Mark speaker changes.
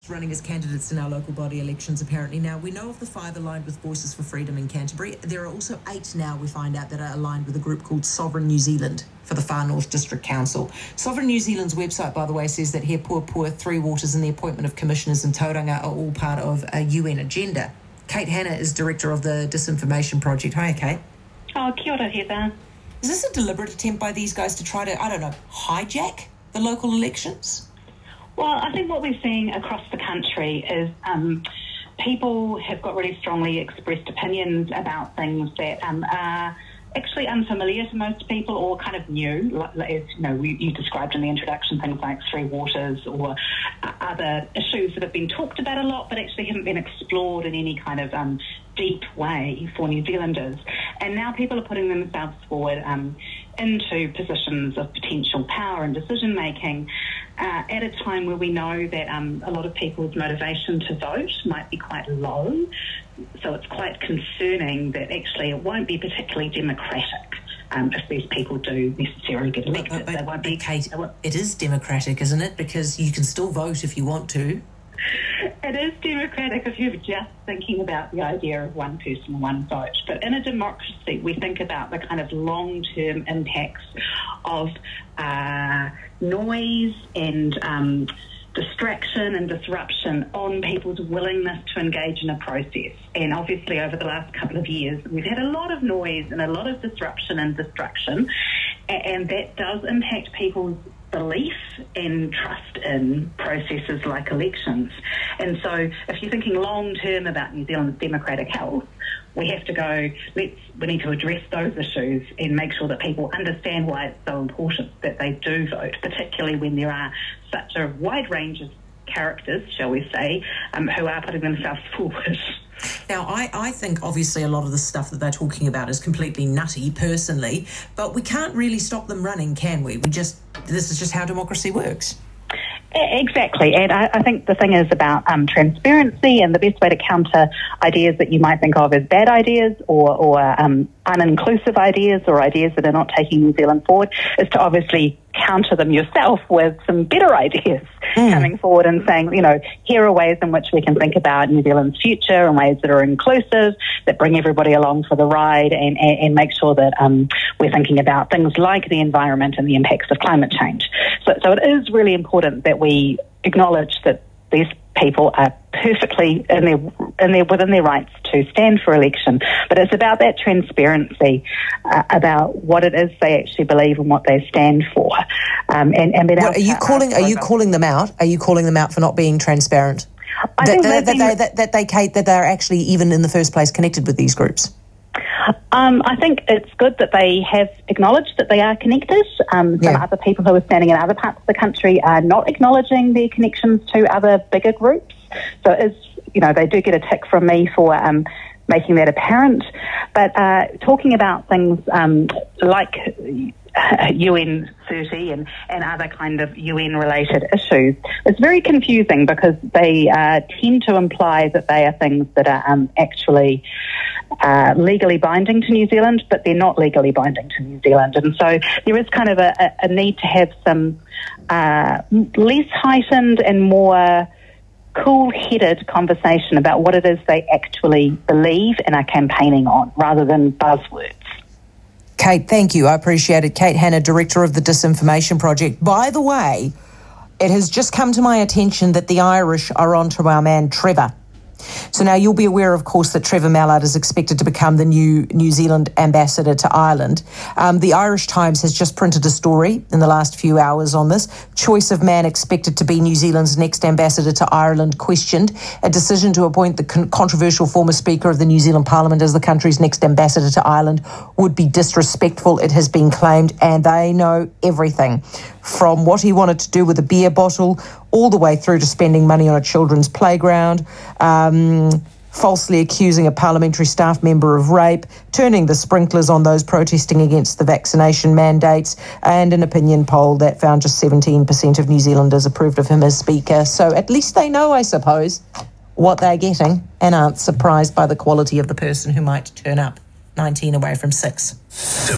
Speaker 1: running as candidates in our local body elections, apparently. Now, we know of the 5 aligned with Voices for Freedom in Canterbury. There are also 8 now, we find out, that are aligned with a group called Sovereign New Zealand for the Far North District Council. Sovereign New Zealand's website, by the way, says that He Puapua, Three Waters and the appointment of commissioners in Tauranga are all part of a UN agenda. Kate Hanna is director of the Disinformation Project. Hi, Kate.
Speaker 2: Oh, kia ora, Heather.
Speaker 1: Is this a deliberate attempt by these guys to try to, hijack the local elections?
Speaker 2: Well, I think what we're seeing across the country is people have got really strongly expressed opinions about things that are actually unfamiliar to most people or kind of new. As you described in the introduction, things like Three Waters or other issues that have been talked about a lot but actually haven't been explored in any kind of deep way for New Zealanders. And now people are putting themselves forward into positions of potential power and decision-making at a time where we know that a lot of people's motivation to vote might be quite low. So it's quite concerning that actually it won't be particularly democratic if these people do necessarily get elected.
Speaker 1: But Kate, it is democratic, isn't it? Because you can still vote if you want to.
Speaker 2: It is democratic if you're just thinking about the idea of one person, one vote. But in a democracy, we think about the kind of long-term impacts of noise and distraction and disruption on people's willingness to engage in a process. And obviously over the last couple of years, we've had a lot of noise and a lot of disruption and destruction, and that does impact people's belief and trust in processes like elections. And so if you're thinking long term about New Zealand's democratic health, we have to go, we need to address those issues and make sure that people understand why it's so important that they do vote, particularly when there are such a wide range of characters, shall we say, who are putting themselves forward.
Speaker 1: Now, I think obviously a lot of the stuff that they're talking about is completely nutty, personally, but we can't really stop them running, can we? This is just how democracy works.
Speaker 2: Exactly, and I think the thing is about transparency, and the best way to counter ideas that you might think of as bad ideas or uninclusive ideas or ideas that are not taking New Zealand forward is to obviously counter them yourself with some better ideas coming forward and saying, here are ways in which we can think about New Zealand's future and ways that are inclusive, that bring everybody along for the ride and make sure that we're thinking about things like the environment and the impacts of climate change. So it is really important that we acknowledge that these people are perfectly within their rights to stand for election, but it's about that transparency about what it is they actually believe and what they stand for.
Speaker 1: Are you calling them out? Are you calling them out for not being transparent? That they're actually even in the first place connected with these groups?
Speaker 2: I think it's good that they have acknowledged that they are connected. Some other people who are standing in other parts of the country are not acknowledging their connections to other bigger groups. So they do get a tick from me for making that apparent. But talking about things like UN 30 and other kind of UN-related issues, it's very confusing because they tend to imply that they are things that are actually legally binding to New Zealand, but they're not legally binding to New Zealand. And so there is kind of a need to have some less heightened and more cool-headed conversation about what it is they actually believe and are campaigning on, rather than buzzwords.
Speaker 1: Kate, thank you. I appreciate it. Kate Hanna, director of the Disinformation Project. By the way, it has just come to my attention that the Irish are onto our man Trevor. So now you'll be aware, of course, that Trevor Mallard is expected to become the new New Zealand ambassador to Ireland. The Irish Times has just printed a story in the last few hours on this. Choice of man expected to be New Zealand's next ambassador to Ireland questioned. A decision to appoint the controversial former Speaker of the New Zealand Parliament as the country's next ambassador to Ireland would be disrespectful, it has been claimed, and they know everything. From what he wanted to do with a beer bottle all the way through to spending money on a children's playground, falsely accusing a parliamentary staff member of rape, turning the sprinklers on those protesting against the vaccination mandates, and an opinion poll that found just 17% of New Zealanders approved of him as Speaker. So at least they know, I suppose, what they're getting and aren't surprised by the quality of the person who might turn up 19 away from 6.